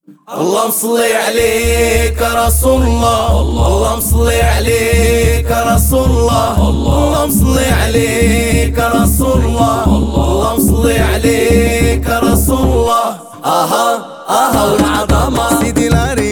اللهم صل عليك يا رسول الله، اللهم صل عليك يا رسول الله، اللهم صل عليك يا رسول الله، اللهم صل عليك يا رسول الله. اها والعظمه سيدي العريس